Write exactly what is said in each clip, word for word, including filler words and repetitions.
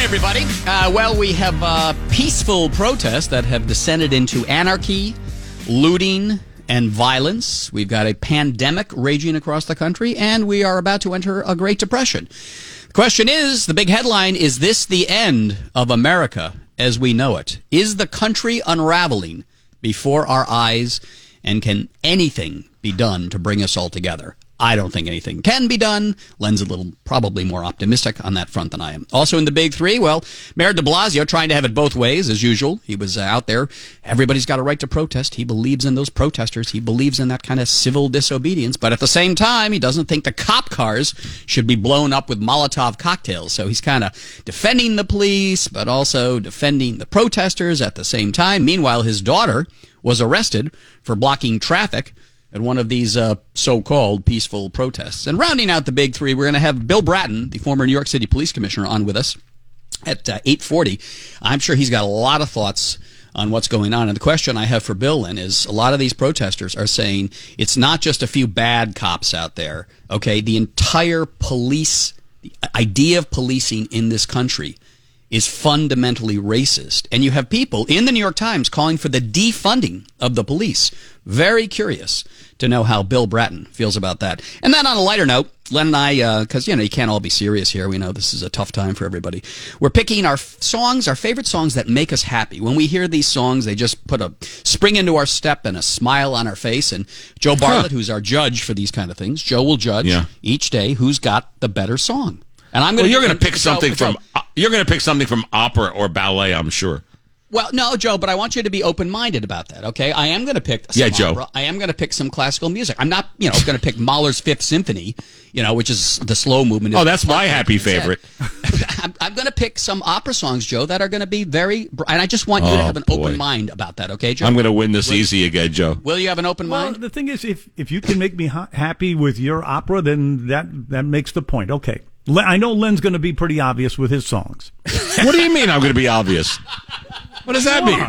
everybody. Uh, well, we have uh, peaceful protests that have descended into anarchy, looting, and violence. We've got a pandemic raging across the country, and we are about to enter a Great Depression. The question is, the big headline, is this the end of America as we know it? Is the country unraveling before our eyes, and can anything be done to bring us all together? I don't think anything can be done. Len's a little probably more optimistic on that front than I am. Also in the big three, well, Mayor de Blasio trying to have it both ways, as usual. He was uh, out there. Everybody's got a right to protest. He believes in those protesters. He believes in that kind of civil disobedience. But at the same time, he doesn't think the cop cars should be blown up with Molotov cocktails. So he's kind of defending the police, but also defending the protesters at the same time. Meanwhile, his daughter was arrested for blocking traffic at one of these uh, so-called peaceful protests. And rounding out the big three, we're going to have Bill Bratton, the former New York City Police Commissioner, on with us at uh, eight forty. I'm sure he's got a lot of thoughts on what's going on. And the question I have for Bill, then, is a lot of these protesters are saying it's not just a few bad cops out there, okay? The entire police, the idea of policing in this country is fundamentally racist. And you have people in the New York Times calling for the defunding of the police. Very curious to know how Bill Bratton feels about that. And then on a lighter note, Len and I, because, uh, you know, you can't all be serious here. We know this is a tough time for everybody. We're picking our f- songs, our favorite songs that make us happy. When we hear these songs, they just put a spring into our step and a smile on our face. And Joe Bartlett, huh. who's our judge for these kind of things, Joe will judge yeah. each day who's got the better song. And I'm going well, you're going to pick Joe, something Joe, from uh, you're going to pick something from opera or ballet, I'm sure. Well, no, Joe, but I want you to be open-minded about that, okay? I am going to pick some yeah, Joe. opera. I am going to pick some classical music. I'm not, you know, going to pick Mahler's Fifth Symphony, you know, which is the slow movement. Oh, that's my happy favorite. I'm, I'm going to pick some opera songs, Joe, that are going to be very, and I just want you oh, to have an boy. open mind about that, okay, Joe? I'm going to win this will, easy again, Joe. Will you have an open well, mind? The thing is, if if you can make me ha- happy with your opera, then that that makes the point. Okay. I know Len's going to be pretty obvious with his songs. What do you mean I'm going to be obvious? What does that mean?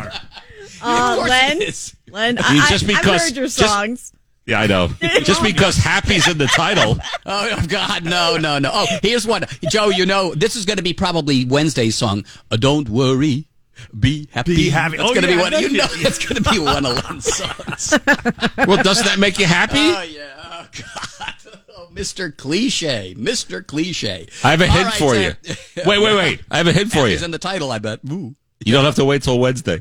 Uh, Len, Len, I mean, just because, I've heard your songs. Just, yeah, I know. Just because happy's in the title. Oh, God, no, no, no. Oh, here's one. Joe, you know, this is going to be probably Wednesday's song. Uh, Don't worry. Be happy. Be happy. It's oh, going to yeah, be one. You know, you. it's going to be one of Len's songs. Well, doesn't that make you happy? Oh yeah. Oh God. Oh, Mister Cliche. Mister Cliche. I have a hint right, for so, you. Wait, wait, wait. I have a hint for you. It's in the title, I bet. Ooh. You don't have to wait till Wednesday.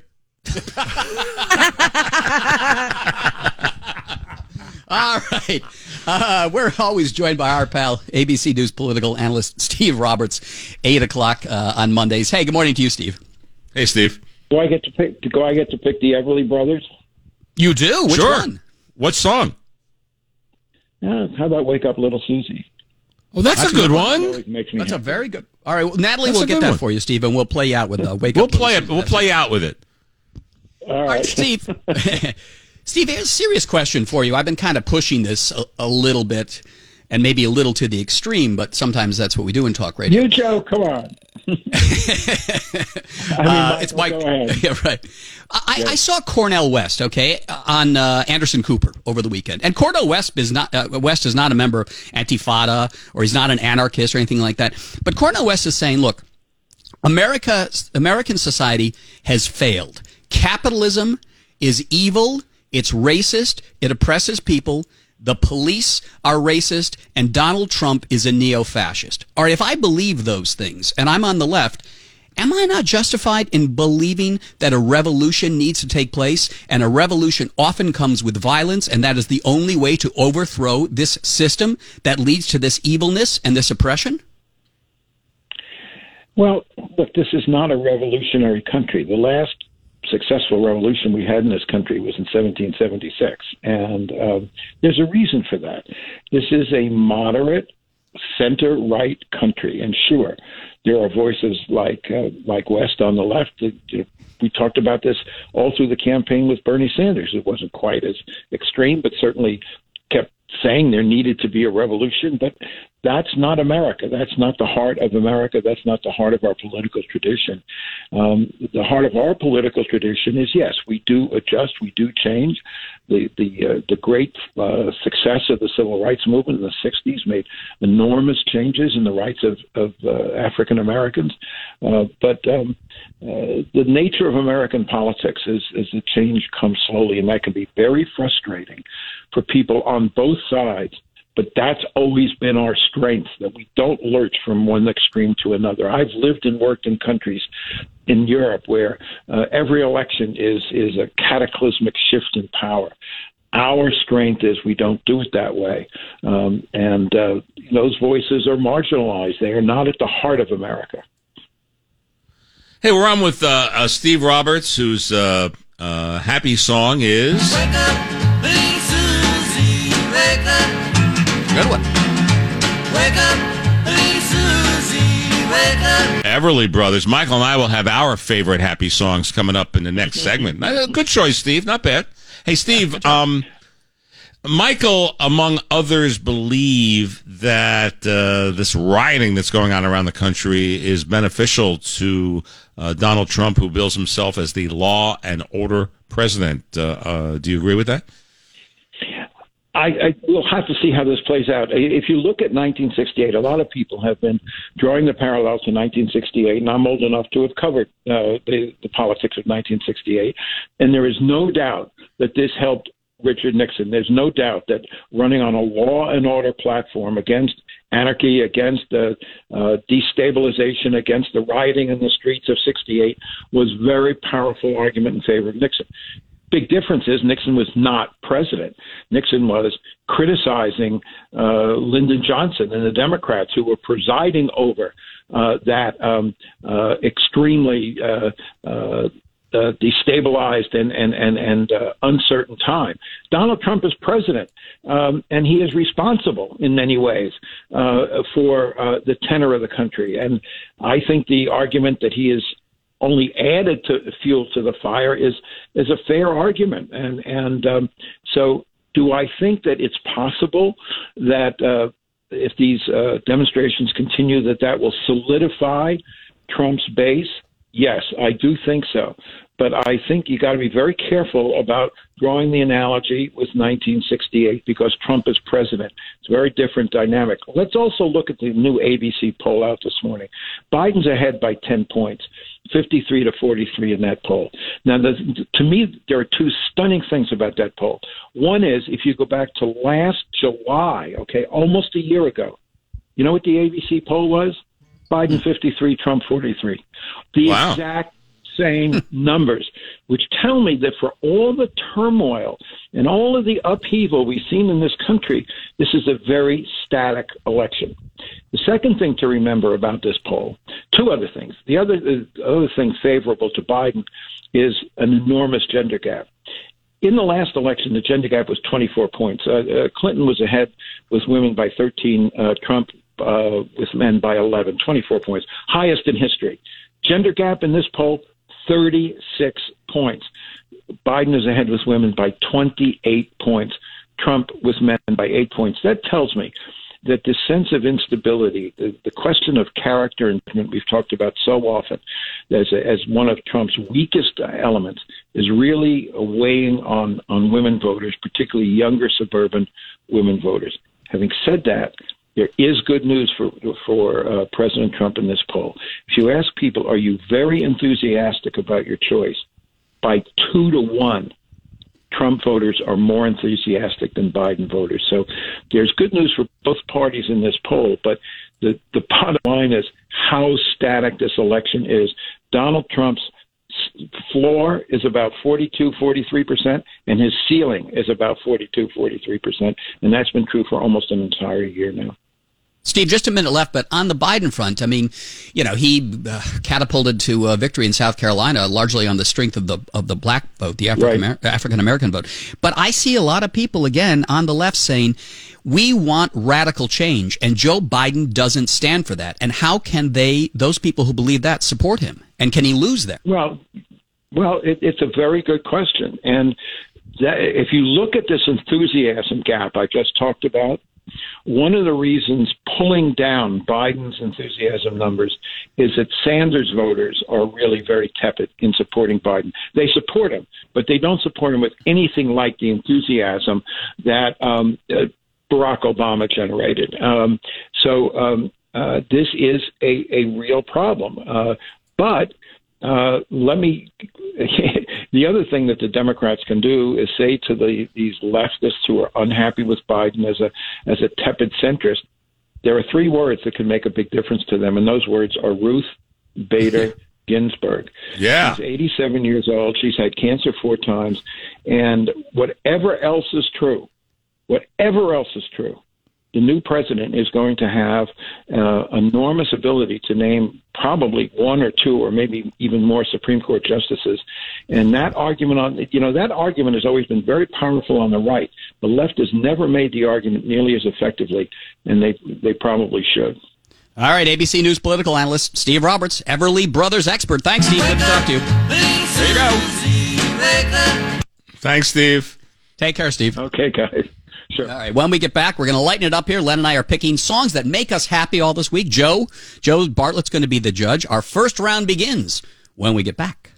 All right. Uh, we're always joined by our pal, A B C News political analyst Steve Roberts, eight o'clock uh, on Mondays. Hey, good morning to you, Steve. Hey, Steve. Do I get to pick? Do I get to pick the Everly Brothers? You do? Which sure. one? What song? Yeah, how about Wake Up Little Susie? Oh, that's, that's a good one. one. Makes me that's happy. a very good. All right, well, Natalie that's will get that one. for you, Steve, and we'll play out with uh, Wake we'll Up. Play Little it. Susie. We'll That's play it. out with it. All right, All right Steve. Steve, here's a serious question for you. I've been kind of pushing this a, a little bit, and maybe a little to the extreme, but sometimes that's what we do in talk radio. You, Joe, come on. I mean, uh, it's Mike. Go ahead. Yeah, right. I, yeah. I saw Cornel West, okay, on uh, Anderson Cooper over the weekend, and Cornel West is not uh, West is not a member of Antifada, or he's not an anarchist or anything like that. But Cornel West is saying, look, America, American society has failed. Capitalism is evil. It's racist. It oppresses people. The police are racist, and Donald Trump is a neo-fascist. All right, if I believe those things, and I'm on the left, am I not justified in believing that a revolution needs to take place, and a revolution often comes with violence, and that is the only way to overthrow this system that leads to this evilness and this oppression? Well, look, this is not a revolutionary country. The last successful revolution we had in this country was in seventeen seventy-six, and uh, there's a reason for that. This is a moderate, center-right country, and sure, there are voices like uh, like West on the left. That, you know, we talked about this all through the campaign with Bernie Sanders. It wasn't quite as extreme, but certainly kept saying there needed to be a revolution, but that's not America. That's not the heart of America. That's not the heart of our political tradition. Um, the heart of our political tradition is, yes, we do adjust, we do change. The the uh, the great uh, success of the civil rights movement in the sixties made enormous changes in the rights of, of uh, African Americans. Uh, but um, uh, the nature of American politics is, is that change comes slowly, and that can be very frustrating for people on both sides. But that's always been our strength, that we don't lurch from one extreme to another. I've lived and worked in countries in Europe where uh, every election is, is a cataclysmic shift in power. Our strength is we don't do it that way. Um, and uh, those voices are marginalized. They are not at the heart of America. Hey, we're on with uh, uh, Steve Roberts, whose uh, uh, happy song is... Wake up, Big Susie, wake up. Good one. Wake up, Big Susie, wake up. Everly Brothers. Michael and I will have our favorite happy songs coming up in the next segment. Good choice, Steve. Not bad. Hey, Steve, um, Michael, among others, believe that uh, this rioting that's going on around the country is beneficial to uh, Donald Trump, who bills himself as the law and order president. Uh, uh, do you agree with that? I, I will have to see how this plays out. If you look at nineteen sixty-eight, a lot of people have been drawing the parallel to nineteen sixty-eight, and I'm old enough to have covered uh, the, the politics of nineteen sixty-eight. And there is no doubt that this helped Richard Nixon. There's no doubt that running on a law and order platform against anarchy, against uh, uh, destabilization, against the rioting in the streets of sixty-eight was a very powerful argument in favor of Nixon. Big difference is Nixon was not president. Nixon was criticizing uh, Lyndon Johnson and the Democrats who were presiding over uh, that um, uh, extremely uh, uh, uh, destabilized and and and, and uh, uncertain time. Donald Trump is president, um, and he is responsible in many ways uh, for uh, the tenor of the country. And I think the argument that he is only added to fuel to the fire is is a fair argument. And and um, so do I think that it's possible that uh, if these uh, demonstrations continue, that that will solidify Trump's base? Yes, I do think so. But I think you got to be very careful about drawing the analogy with nineteen sixty-eight because Trump is president. It's a very different dynamic. Let's also look at the new A B C poll out this morning. Biden's ahead by ten points, fifty-three to forty-three in that poll. Now, the, to me, there are two stunning things about that poll. One is if you go back to last July, okay, almost a year ago, you know what the A B C poll was? Biden fifty-three, Trump forty-three. The wow. exact same numbers, which tell me that for all the turmoil and all of the upheaval we've seen in this country, this is a very static election. The second thing to remember about this poll, two other things. The other, the other thing favorable to Biden is an enormous gender gap. In the last election, the gender gap was twenty-four points. Uh, uh, Clinton was ahead with women by thirteen, uh, Trump uh, with men by eleven, twenty-four points, highest in history. Gender gap in this poll, thirty-six points. Biden is ahead with women by twenty-eight points. Trump with men by eight points. That tells me that this sense of instability, the, the question of character and we've talked about so often as, a, as one of Trump's weakest elements, is really weighing on, on women voters, particularly younger suburban women voters. Having said that, there is good news for for uh, President Trump in this poll. If you ask people, are you very enthusiastic about your choice? By two to one, Trump voters are more enthusiastic than Biden voters. So there's good news for both parties in this poll. But the, the bottom line is how static this election is. Donald Trump's floor is about forty-two, forty-three percent, and his ceiling is about forty-two, forty-three percent. And that's been true for almost an entire year now. Steve, just a minute left, but on the Biden front, I mean, you know, he uh, catapulted to uh, victory in South Carolina largely on the strength of the of the black vote, the African right. African American vote. But I see a lot of people, again, on the left saying, we want radical change, and Joe Biden doesn't stand for that. And how can they, those people who believe that, support him? And can he lose there? Well, well, it, it's a very good question. And that, if you look at this enthusiasm gap I just talked about, one of the reasons pulling down Biden's enthusiasm numbers is that Sanders voters are really very tepid in supporting Biden. They support him, but they don't support him with anything like the enthusiasm that um, uh, Barack Obama generated. Um, so um, uh, this is a, a real problem. Uh, but uh, let me. The other thing that the Democrats can do is say to the these leftists who are unhappy with Biden as a as a tepid centrist, there are three words that can make a big difference to them, and those words are Ruth Bader Ginsburg. Yeah. She's eighty-seven years old. She's had cancer four times. And whatever else is true, whatever else is true, the new president is going to have uh, enormous ability to name probably one or two or maybe even more Supreme Court justices. And that argument on, you know, that argument has always been very powerful on the right. The left has never made the argument nearly as effectively, and they they probably should. All right, A B C News political analyst Steve Roberts, Everly Brothers expert. Thanks, Steve. Good to talk to you. There you go. Thanks, Steve. Take care, Steve. Okay, guys. Sure. All right, when we get back, we're going to lighten it up here. Len and I are picking songs that make us happy all this week. Joe, Joe Bartlett's going to be the judge. Our first round begins when we get back.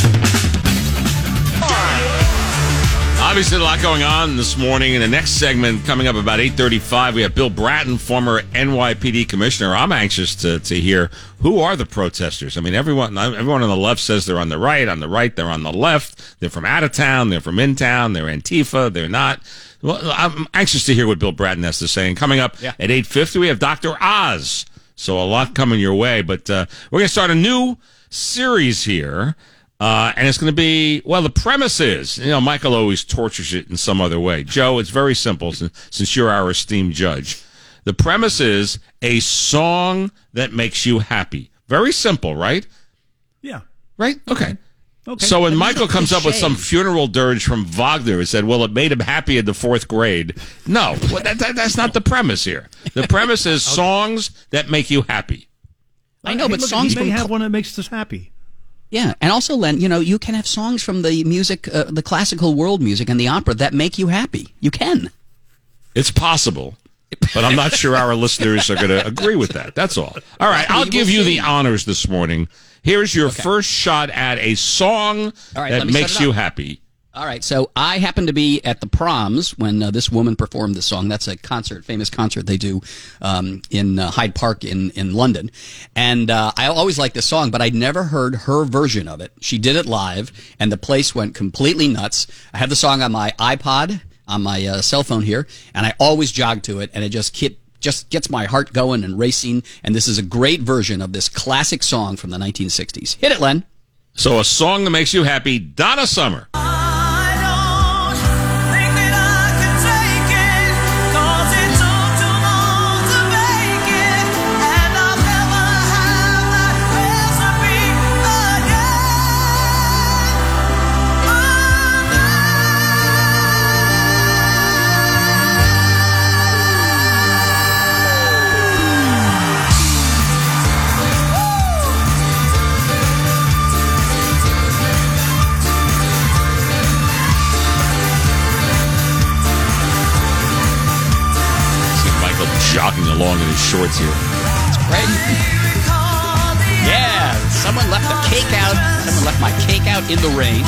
Obviously, a lot going on this morning. In the next segment, coming up about eight thirty-five, we have Bill Bratton, former N Y P D commissioner. I'm anxious to, to hear who are the protesters. I mean, everyone everyone on the left says they're on the right. On the right, they're on the left. They're from out of town. They're from in town. They're Antifa. They're not. Well, I'm anxious to hear what Bill Bratton has to say. And coming up yeah. at eight fifty, we have Doctor Oz. So a lot coming your way. But uh, we're going to start a new series here. Uh, and it's going to be, well, the premise is, you know, Michael always tortures it in some other way. Joe, it's very simple since, since you're our esteemed judge. The premise is a song that makes you happy. Very simple, right? Yeah. Right? Okay. Okay. So when Michael comes up with some funeral dirge from Wagner and said, well, it made him happy in the fourth grade. No, well, that, that, that's not the premise here. The premise is okay. songs that make you happy. I know, hey, but look, songs he may from have one that makes us happy. Yeah, and also, Len, you know, you can have songs from the music, uh, the classical world music and the opera that make you happy. You can. It's possible, but I'm not sure our listeners are going to agree with that. That's all. All right, I'll give you the honors this morning. Here's your okay. first shot at a song right, that makes you happy. All right, so I happened to be at the Proms when uh, this woman performed this song. That's a concert, famous concert they do um, in uh, Hyde Park in, in London. And uh, I always liked this song, but I'd never heard her version of it. She did it live, and the place went completely nuts. I have the song on my iPod, on my uh, cell phone here, and I always jog to it, and it just kept, just gets my heart going and racing. And this is a great version of this classic song from the nineteen sixties. Hit it, Len. So a song that makes you happy, Donna Summer. Jogging along in his shorts here. It's great. Yeah, someone left the cake out. Someone left my cake out in the rain.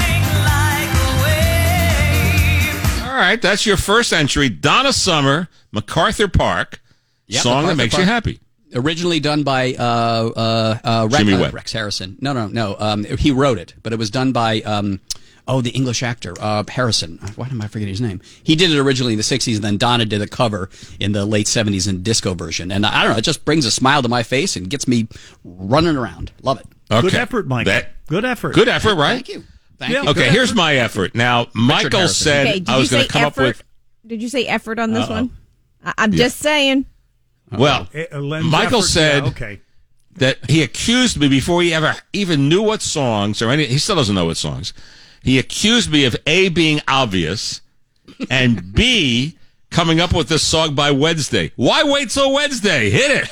All right, that's your first entry. Donna Summer, MacArthur Park, yep, song MacArthur that makes Park. You happy. Originally done by uh, uh, uh, Rex, Jimmy uh, Webb. Rex Harrison. No, no, no. Um, he wrote it, but it was done by... Um, Oh, the English actor, uh, Harrison. Why am I forgetting his name? He did it originally in the sixties, and then Donna did a cover in the late seventies in disco version. And I don't know, it just brings a smile to my face and gets me running around. Love it. Okay. Good effort, Mike. That, good effort. Good effort, right? Thank you. Thank yeah, you. Okay, here's my effort. Now, Richard Michael Harrison. said okay, I was going to come effort? up with... Did you say effort on this Uh-oh. one? I- I'm yeah. just saying. Well, uh, Michael effort, said... yeah, okay. That he accused me before he ever even knew what songs or any. He still doesn't know what songs. He accused me of A, being obvious, and B, coming up with this song by Wednesday. Why wait till Wednesday? Hit it.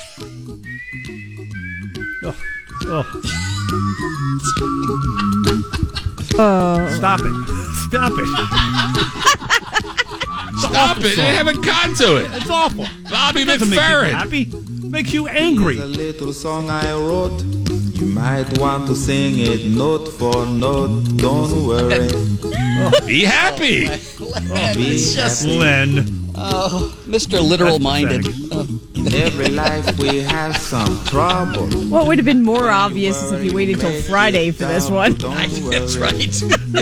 Oh. Oh. Uh, Stop it. Stop it. Stop it. They haven't gotten to it. It's awful. Bobby It doesn't McFerrin. Make you happy. Makes you angry. There's a little song I wrote. You might want to sing it note for note. Don't worry. Be happy. Oh, Be just happy. Len. Oh, Mister Literal Minded. Oh. Every life we have some trouble. What would have been more obvious is if you waited till Friday for this one. That's right.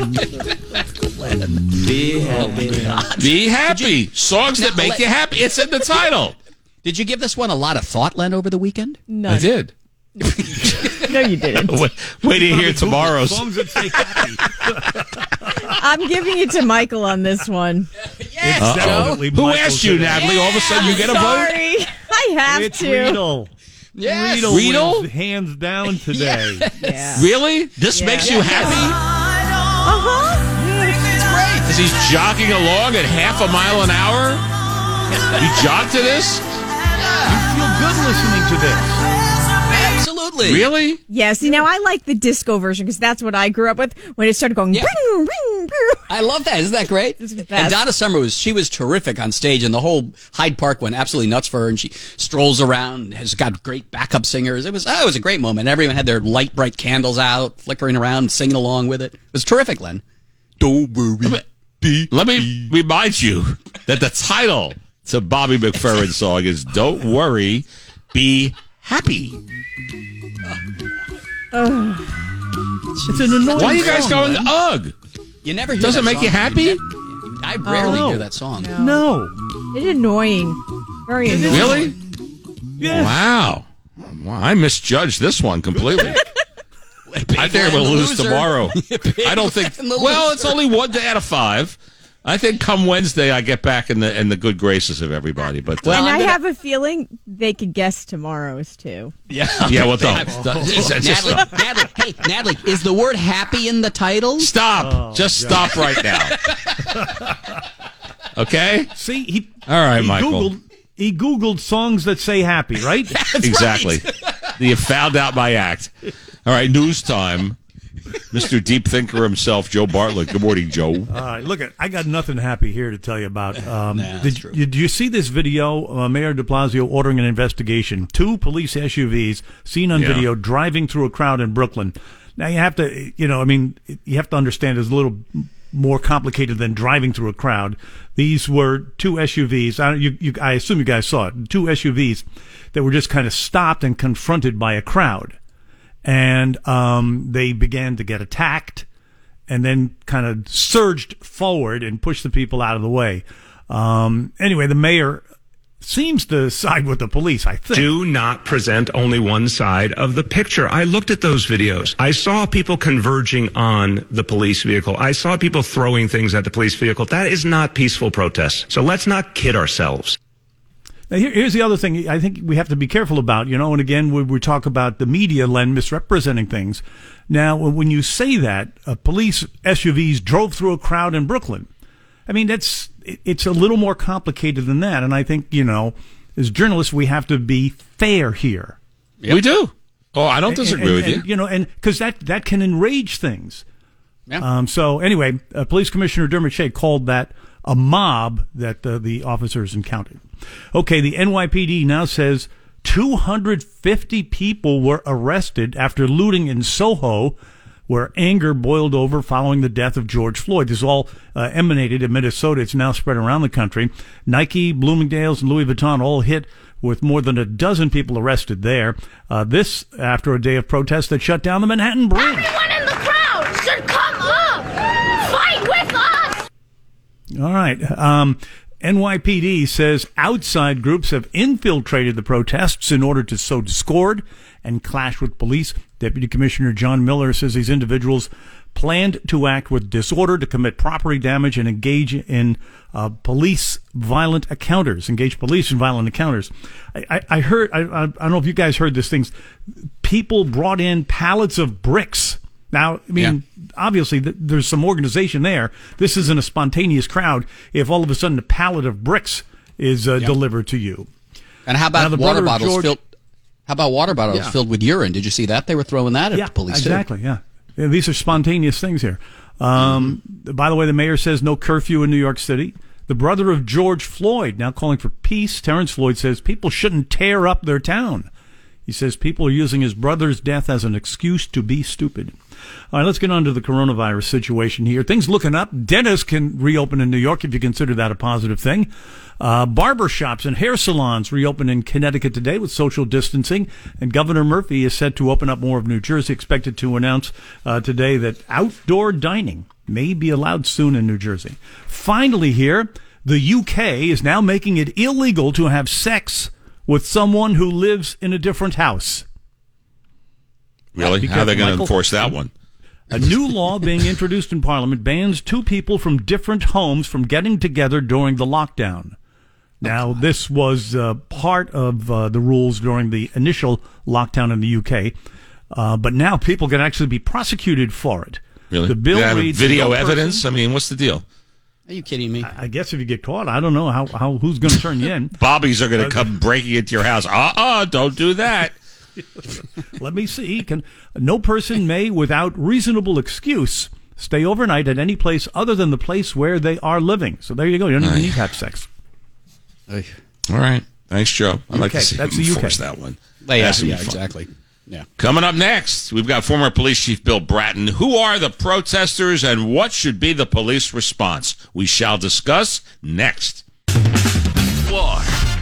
Be happy. Be happy. Songs that make you happy. It's in the title. Did you give this one a lot of thought, Len, over the weekend? No. I did. No, you didn't. Wait, wait to hear tomorrow's. Songs that say happy. I'm giving it to Michael on this one. Yes, It's definitely Who Michael asked you, today. Natalie? All of a sudden you get a vote? Sorry. I have It's to. Riedel. Yes. Riedel Riedel? wins hands down today. Yeah. Really? This Yeah. makes you happy? Uh-huh. As he's jogging along at half a mile an hour? You jog to this? You feel good listening to this. Absolutely. Really? Yeah, see, now I like the disco version because that's what I grew up with when it started going Yeah. ring, ring, ring. I love that. Isn't that great? It's the And best. Donna Summer was she was terrific on stage, and the whole Hyde Park went absolutely nuts for her. And she strolls around, has got great backup singers. It was oh, it was a great moment. Everyone had their light, bright candles out, flickering around, singing along with it. It was terrific, Len. Don't worry. Be Let me remind you that the title to Bobby McFerrin's song is Don't Worry, Be Happy. It's an annoying Why are you guys song, going, Len. ugh? You never hear Doesn't that make song. you happy? I rarely Oh. hear that song. No. It's annoying. Very annoying. Really? Yes. Wow. Wow. I misjudged this one completely. I think we'll lose loser. tomorrow. I don't think. Glenn the Well, loser. it's only one day out of five. I think come Wednesday I get back in the in the good graces of everybody. But uh, Well, And I'm I gonna- have a feeling they could guess tomorrow's too. Yeah. yeah, well, don't. Oh, It's- it's just- Natalie, Natalie, hey, Natalie, is the word happy in the title? Stop. Just stop right now. Okay. See, he. All right, he Michael. Googled, he Googled songs that say happy, right? Exactly. You found out my act. All right, news time. Mister Deep Thinker himself, Joe Bartlett. Good morning, Joe. All right, look, at I got nothing happy here to tell you about. Um, Nah, that's did, true. did you see this video? Uh, Mayor de Blasio ordering an investigation. Two police S U Vs seen on Yeah. video driving through a crowd in Brooklyn. Now you have to, you know, I mean, you have to understand it's a little more complicated than driving through a crowd. These were two S U Vs. I, you, you, I assume you guys saw it. Two S U Vs that were just kind of stopped and confronted by a crowd. And um, they began to get attacked and then kind of surged forward and pushed the people out of the way. Um, anyway, the mayor seems to side with the police, I think. Do not present only one side of the picture. I looked at those videos. I saw people converging on the police vehicle. I saw people throwing things at the police vehicle. That is not peaceful protest. So let's not kid ourselves. Now, here, here's the other thing I think we have to be careful about, you know, and again, we, we talk about the media, Len, misrepresenting things. Now, when you say that, uh, police S U Vs drove through a crowd in Brooklyn, I mean, that's it, it's a little more complicated than that. And I think, you know, as journalists, we have to be fair here. We do. Oh, I don't disagree and, with and, you. You know, and because that, that can enrage things. Yeah. Um, so anyway, uh, Police Commissioner Dermot Shea called that a mob that uh, the officers encountered. Okay, the N Y P D now says two hundred fifty people were arrested after looting in Soho, where anger boiled over following the death of George Floyd. This all uh, emanated in Minnesota. It's now spread around the country. Nike, Bloomingdale's, and Louis Vuitton all hit with more than a dozen people arrested there. Uh, this after a day of protest that shut down the Manhattan Bridge. Everyone in the crowd should come up! Fight with us! All right. Um, N Y P D says outside groups have infiltrated the protests in order to sow discord and clash with police. Deputy Commissioner John Miller says these individuals planned to act with disorder, to commit property damage, and engage in uh, police violent encounters. Engage police in violent encounters. I, I, I heard. I, I don't know if you guys heard this. Things. People brought in pallets of bricks. Now, I mean, yeah. obviously, th- there's some organization there. This isn't a spontaneous crowd. If all of a sudden a pallet of bricks is uh, yeah. delivered to you, and how about the water brother of bottles George- filled? How about water bottles Yeah. filled with urine? Did you see that? They were throwing that at yeah, the police exactly. too. Yeah. yeah, these are spontaneous things here. Um, mm-hmm. By the way, the mayor says no curfew in New York City. The brother of George Floyd now calling for peace. Terrence Floyd says people shouldn't tear up their town. He says people are using his brother's death as an excuse to be stupid. All right, let's get on to the coronavirus situation here. Things looking up. Dentists can reopen in New York if you consider that a positive thing. Uh, barber shops and hair salons reopen in Connecticut today with social distancing. And Governor Murphy is set to open up more of New Jersey, expected to announce uh, today that outdoor dining may be allowed soon in New Jersey. Finally here, the U K is now making it illegal to have sex with someone who lives in a different house. Really? How are they going to enforce that one? A new law being introduced in Parliament bans two people from different homes from getting together during the lockdown. Now, this was uh, part of uh, the rules during the initial lockdown in the U K, uh, but now people can actually be prosecuted for it. Really? The bill have reads video evidence? Person, I mean, what's the deal? Are you kidding me? I guess if you get caught, I don't know how, how who's going to turn you in. Bobbies are going to come breaking into your house. Uh-uh, don't do that. Let me see. Can no person may, without reasonable excuse, stay overnight at any place other than the place where they are living. So there you go. You don't even need to have sex. All right. Thanks, Joe. I'd like okay, to see that's them the U K. enforce that one. Yeah, yeah exactly. Yeah. Coming up next, we've got former police chief Bill Bratton. Who are the protesters and what should be the police response? We shall discuss next. Floor.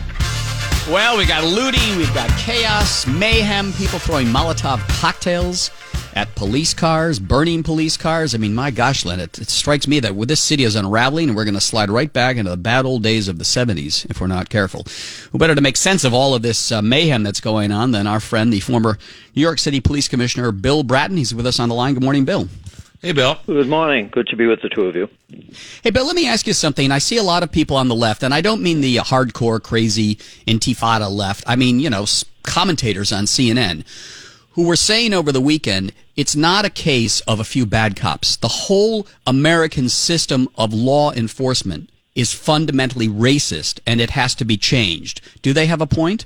Well, we got looting, we've got chaos, mayhem, people throwing Molotov cocktails at police cars, burning police cars. I mean, my gosh, Len, it, it strikes me that this city is unraveling and we're going to slide right back into the bad old days of the seventies if we're not careful. Who better to make sense of all of this uh, mayhem that's going on than our friend, the former New York City Police Commissioner, Bill Bratton. He's with us on the line. Good morning, Bill. Hey, Bill. Good morning. Good to be with the two of you. Hey, Bill, let me ask you something. I see a lot of people on the left, and I don't mean the hardcore, crazy Intifada left. I mean, you know, commentators on C N N who were saying over the weekend it's not a case of a few bad cops. The whole American system of law enforcement is fundamentally racist, and it has to be changed. Do they have a point?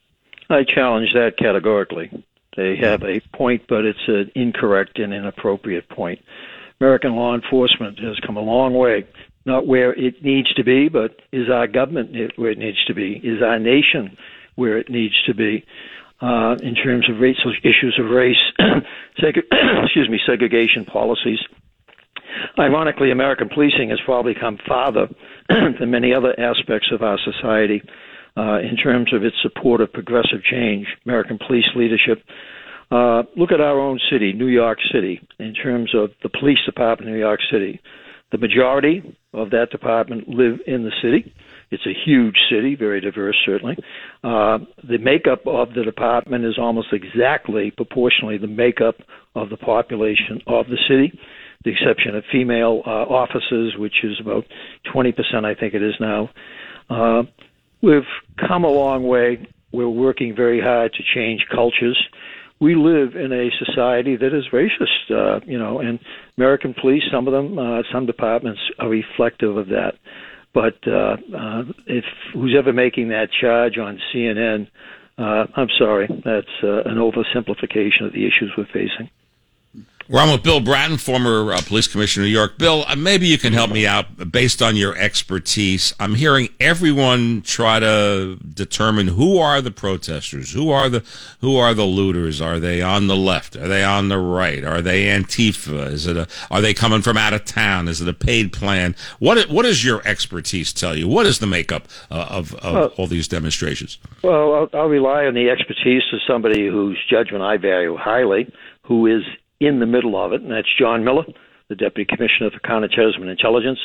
I challenge that categorically. They have a point, but it's an incorrect and inappropriate point. American law enforcement has come a long way, not where it needs to be, but is our government where it needs to be? Is our nation where it needs to be? Uh, in terms of racial issues of race, seg- excuse me, segregation policies. Ironically, American policing has probably come farther than many other aspects of our society uh, in terms of its support of progressive change. American police leadership. Uh, look at our own city, New York City, in terms of the police department in New York City. The majority of that department live in the city. It's a huge city, very diverse, certainly. Uh, the makeup of the department is almost exactly proportionally the makeup of the population of the city, the exception of female uh, officers, which is about twenty percent, I think it is now. Uh, we've come a long way. We're working very hard to change cultures. We live in a society that is racist, uh, you know, and American police, some of them, uh, some departments are reflective of that. But uh, uh, if who's ever making that charge on C N N, uh, I'm sorry, that's uh, an oversimplification of the issues we're facing. We're on with Bill Bratton, former uh, police commissioner of New York. Bill, uh, maybe you can help me out based on your expertise. I'm hearing everyone try to determine who are the protesters, who are the who are the looters. Are they on the left? Are they on the right? Are they Antifa? Is it a? Are they coming from out of town? Is it a paid plan? What what does your expertise tell you? What is the makeup uh, of, of well, all these demonstrations? Well, I'll, I'll rely on the expertise of somebody whose judgment I value highly, who is in the middle of it, and that's John Miller, the Deputy Commissioner for Counterterrorism and Intelligence.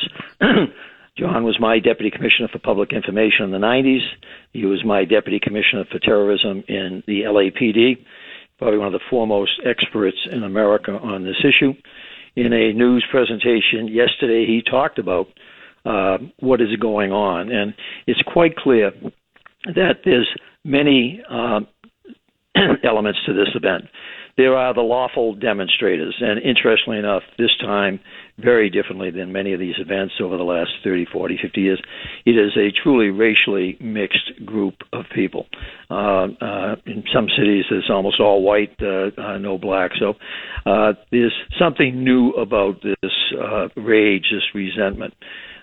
John was my Deputy Commissioner for Public Information in the nineties. He was my Deputy Commissioner for Terrorism in the L A P D, probably one of the foremost experts in America on this issue. In a news presentation yesterday, he talked about uh, what is going on, and it's quite clear that there's many uh, elements to this event. There are the lawful demonstrators, and interestingly enough, this time, very differently than many of these events over the last thirty, forty, fifty years, it is a truly racially mixed group of people. Uh, uh, in some cities, it's almost all white, uh, uh, no black. So uh, there's something new about this uh, rage, this resentment.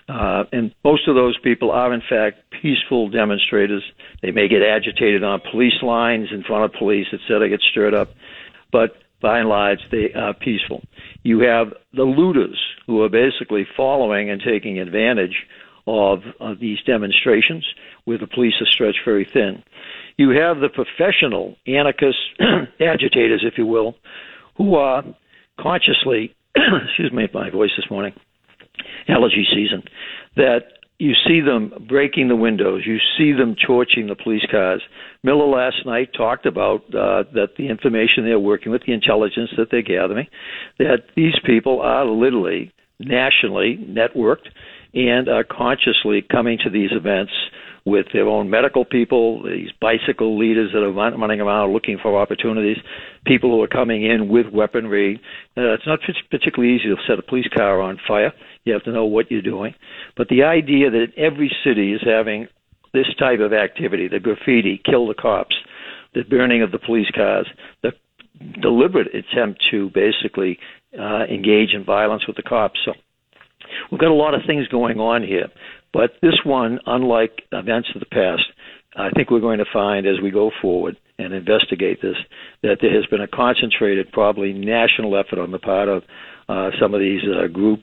Uh, and most of those people are, in fact, peaceful demonstrators. They may get agitated on police lines in front of police, et cetera, get stirred up. But by and large, they are peaceful. You have the looters who are basically following and taking advantage of, of these demonstrations where the police are stretched very thin. You have the professional anarchists, agitators, if you will, who are consciously, excuse me, my voice this morning, allergy season, that you see them breaking the windows. You see them torching the police cars. Miller last night talked about uh, that the information they're working with, the intelligence that they're gathering, that these people are literally nationally networked and are consciously coming to these events with their own medical people, these bicycle leaders that are running around looking for opportunities, people who are coming in with weaponry. Uh, it's not particularly easy to set a police car on fire. You have to know what you're doing. But the idea that every city is having this type of activity, the graffiti, kill the cops, the burning of the police cars, the deliberate attempt to basically uh, engage in violence with the cops. So we've got a lot of things going on here. But this one, unlike events of the past, I think we're going to find as we go forward and investigate this, that there has been a concentrated, probably national effort on the part of uh, some of these uh, groups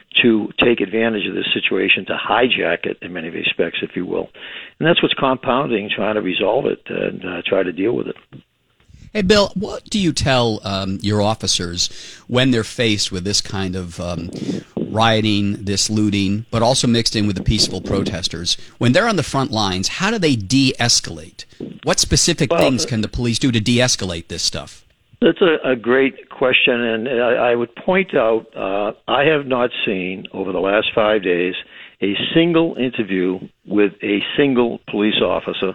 to take advantage of this situation, to hijack it in many respects, if you will. And that's what's compounding, trying to resolve it and uh, try to deal with it. Hey, Bill, what do you tell um, your officers when they're faced with this kind of um, rioting, this looting, but also mixed in with the peaceful protesters? When they're on the front lines, how do they de-escalate? What specific well, things can the police do to de-escalate this stuff? That's a, a great question, and I, I would point out uh, I have not seen over the last five days a single interview with a single police officer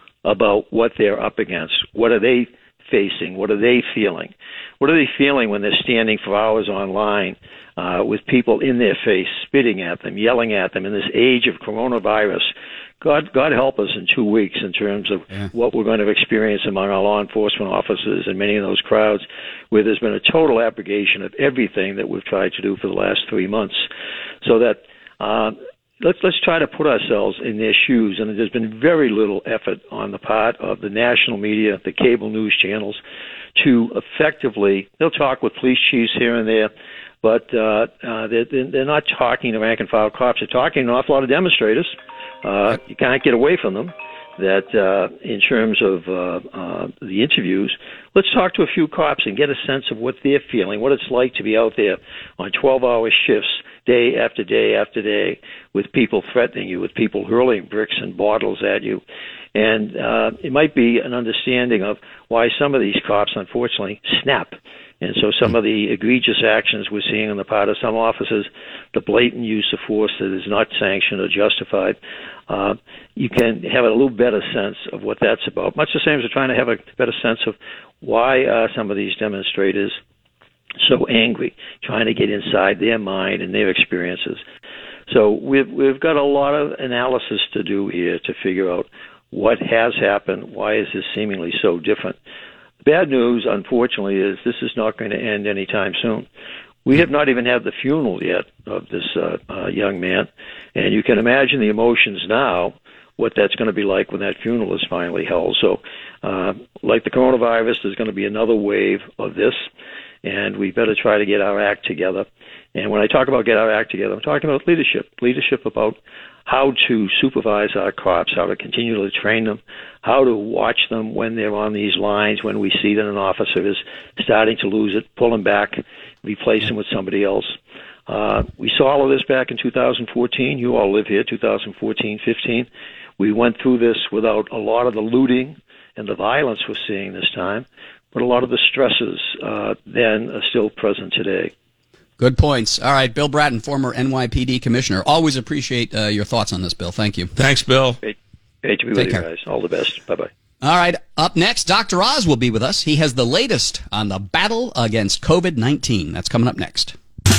about what they're up against. What are they facing? What are they feeling? What are they feeling when they're standing for hours online uh, with people in their face, spitting at them, yelling at them in this age of coronavirus? God, God help us in two weeks in terms of yeah. what we're going to experience among our law enforcement officers and many of those crowds where there's been a total abrogation of everything that we've tried to do for the last three months. So that uh, let's let's try to put ourselves in their shoes. And there's been very little effort on the part of the national media, the cable news channels, to effectively, they'll talk with police chiefs here and there, but uh, uh, they're, they're not talking to rank and file cops. They're talking to an awful lot of demonstrators. Uh, you can't get away from them. That uh, in terms of uh, uh, the interviews, let's talk to a few cops and get a sense of what they're feeling, what it's like to be out there on twelve-hour shifts, day after day after day, with people threatening you, with people hurling bricks and bottles at you. And uh, it might be an understanding of why some of these cops, unfortunately, snap. And so some of the egregious actions we're seeing on the part of some officers, the blatant use of force that is not sanctioned or justified, uh, you can have a little better sense of what that's about. Much the same as we're trying to have a better sense of why are some of these demonstrators so angry, trying to get inside their mind and their experiences. So we've we've got a lot of analysis to do here to figure out what has happened, why is this seemingly so different. Bad news, unfortunately, is this is not going to end anytime soon. We have not even had the funeral yet of this uh, uh, young man, and you can imagine the emotions now, what that's going to be like when that funeral is finally held. So, uh, like the coronavirus, there's going to be another wave of this, and we better try to get our act together. And when I talk about get our act together, I'm talking about leadership, leadership about how to supervise our cops, how to continually train them, how to watch them when they're on these lines, when we see that an officer is starting to lose it, pull him back, replace him with somebody else. Uh, we saw all of this back in two thousand fourteen. You all live here, two thousand fourteen, fifteen. We went through this without a lot of the looting and the violence we're seeing this time, but a lot of the stresses uh, then are still present today. Good points. All right, Bill Bratton, former N Y P D commissioner. Always appreciate uh, your thoughts on this, Bill. Thank you. Thanks, Bill. Great, great to be Take with care. You guys. All the best. Bye-bye. All right, up next, Doctor Oz will be with us. He has the latest on the battle against COVID nineteen. That's coming up next.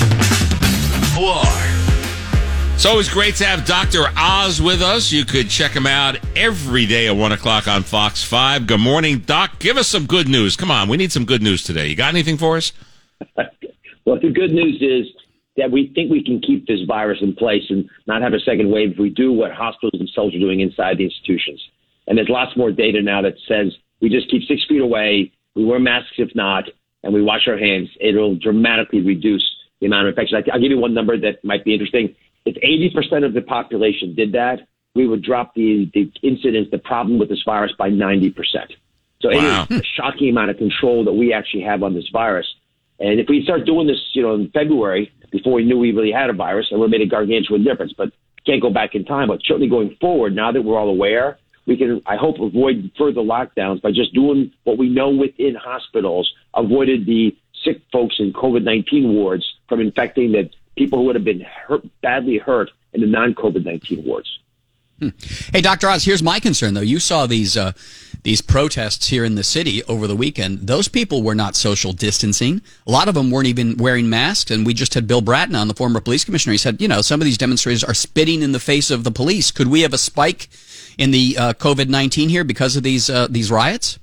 It's always great to have Doctor Oz with us. You could check him out every day at one o'clock on Fox five. Good morning, Doc. Give us some good news. Come on, we need some good news today. You got anything for us? Well, the good news is that we think we can keep this virus in place and not have a second wave if we do what hospitals themselves are doing inside the institutions. And there's lots more data now that says we just keep six feet away, we wear masks if not, and we wash our hands. It'll dramatically reduce the amount of infections. I'll give you one number that might be interesting. If eighty percent of the population did that, we would drop the, the incidence, the problem with this virus by ninety percent. So wow. It is a shocking amount of control that we actually have on this virus. And if we start doing this, you know, in February, before we knew we really had a virus, it would have made a gargantuan difference. But can't go back in time. But certainly going forward, now that we're all aware, we can, I hope, avoid further lockdowns by just doing what we know within hospitals, avoided the sick folks in COVID nineteen wards from infecting the people who would have been hurt, badly hurt in the non-COVID nineteen wards. Hmm. Hey, Doctor Oz, here's my concern, though. You saw these uh, these protests here in the city over the weekend. Those people were not social distancing. A lot of them weren't even wearing masks, and we just had Bill Bratton on, the former police commissioner. He said, you know, some of these demonstrators are spitting in the face of the police. Could we have a spike in the uh, COVID nineteen here because of these uh, these riots?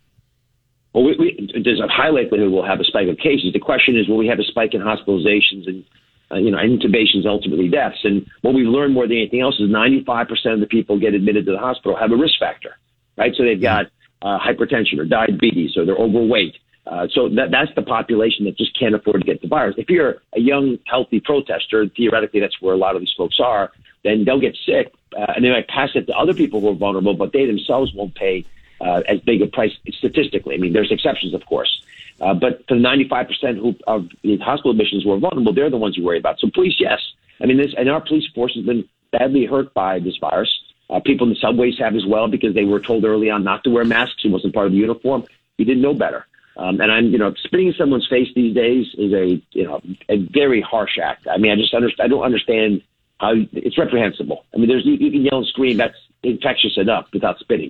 Well, we, we, there's a high likelihood we'll have a spike of cases. The question is, will we have a spike in hospitalizations and Uh, you know, intubations, ultimately deaths. And what we've learned more than anything else is ninety-five percent of the people get admitted to the hospital have a risk factor, right? So they've got uh, hypertension or diabetes or they're overweight. Uh, so that that's the population that just can't afford to get the virus. If you're a young, healthy protester, theoretically that's where a lot of these folks are, then they'll get sick uh, and they might pass it to other people who are vulnerable, but they themselves won't pay uh, as big a price statistically. I mean, there's exceptions, of course. Uh, but for the ninety-five percent who of the hospital admissions who are vulnerable, they're the ones you worry about. So police, yes. I mean, this, and our police force has been badly hurt by this virus. Uh, people in the subways have as well because they were told early on not to wear masks. It wasn't part of the uniform. We didn't know better. Um, and I'm, you know, spitting in someone's face these days is a, you know, a very harsh act. I mean, I just understand. I don't understand how it's reprehensible. I mean, there's you, you can yell and scream. That's infectious enough without spitting.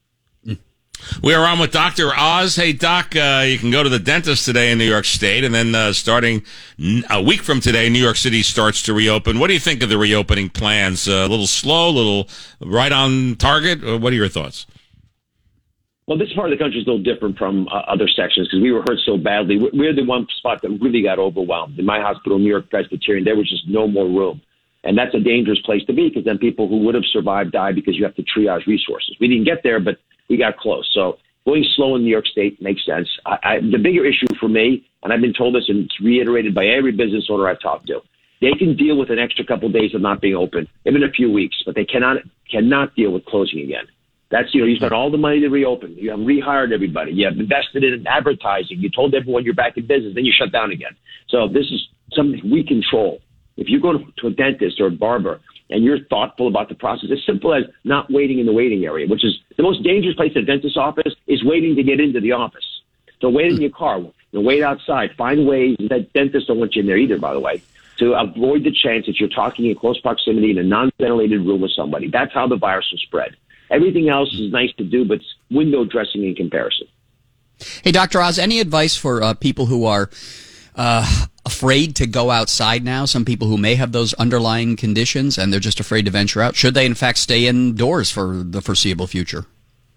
We are on with Doctor Oz. Hey, Doc, uh, you can go to the dentist today in New York State, and then uh, starting a week from today, New York City starts to reopen. What do you think of the reopening plans? Uh, a little slow, a little right on target? Or what are your thoughts? Well, this part of the country is a little different from uh, other sections because we were hurt so badly. We're the one spot that really got overwhelmed. In my hospital, New York Presbyterian, there was just no more room. And that's a dangerous place to be because then people who would have survived die because you have to triage resources. We didn't get there, but we got close. So going slow in New York State makes sense. I, I, the bigger issue for me, and I've been told this and it's reiterated by every business owner I've talked to, they can deal with an extra couple of days of not being open, even a few weeks, but they cannot cannot deal with closing again. That's, you know, you spent all the money to reopen. You have rehired everybody. You have invested in advertising. You told everyone you're back in business. Then you shut down again. So this is something we control. If you go to, to a dentist or a barber and you're thoughtful about the process, as simple as not waiting in the waiting area, which is the most dangerous place in a dentist's office, is waiting to get into the office. So wait in your car, you know, wait outside, find ways that dentists don't want you in there either, by the way, to avoid the chance that you're talking in close proximity in a non-ventilated room with somebody. That's how the virus will spread. Everything else is nice to do, but it's window dressing in comparison. Hey, Doctor Oz, any advice for uh, people who are uh, afraid to go outside now? Some people who may have those underlying conditions and they're just afraid to venture out. Should they, in fact, stay indoors for the foreseeable future?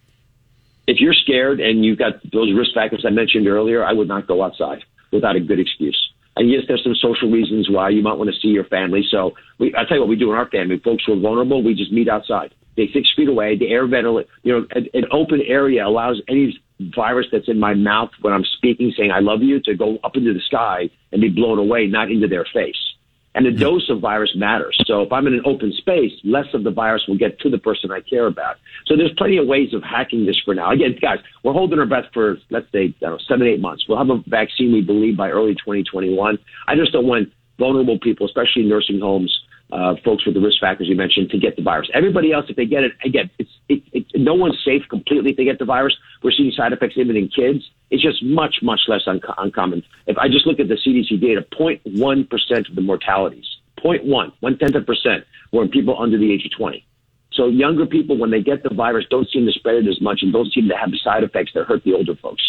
If you're scared and you've got those risk factors I mentioned earlier, I would not go outside without a good excuse. And yes, there's some social reasons why you might want to see your family. So we, I'll tell you what we do in our family. Folks who are vulnerable, we just meet outside. Stay six feet away. The air ventilate, you know, an, an open area allows any virus that's in my mouth when I'm speaking, saying I love you, to go up into the sky and be blown away, not into their face. And the dose of virus matters. So if I'm in an open space, less of the virus will get to the person I care about. So there's plenty of ways of hacking this for now. Again, guys, we're holding our breath for, let's say, I don't know, seven, eight months. We'll have a vaccine, we believe, by early twenty twenty-one. I just don't want vulnerable people, especially nursing homes, uh, folks with the risk factors you mentioned, to get the virus. Everybody else, if they get it, again, it's, it, it, no one's safe completely if they get the virus. We're seeing side effects even in kids. It's just much, much less un- uncommon. If I just look at the C D C data, zero point one percent of the mortalities, zero point one, one-tenth of a percent, were in people under the age of twenty. So younger people, when they get the virus, don't seem to spread it as much and don't seem to have the side effects that hurt the older folks.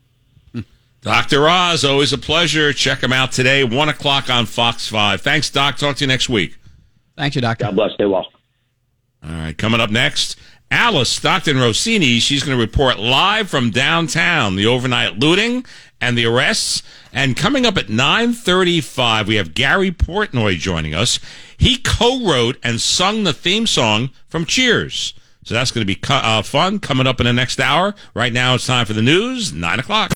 Doctor Oz, always a pleasure. Check him out today, one o'clock on Fox five. Thanks, Doc. Talk to you next week. Thank you, Doctor. God bless. Stay well. All right, coming up next, Alice Stockton Rossini. She's going to report live from downtown the overnight looting and the arrests And coming up at nine thirty-five, we have Gary Portnoy joining us. He co-wrote and sung the theme song from Cheers. So that's going to be uh, fun coming up in the next hour. Right now, it's time for the news, nine o'clock.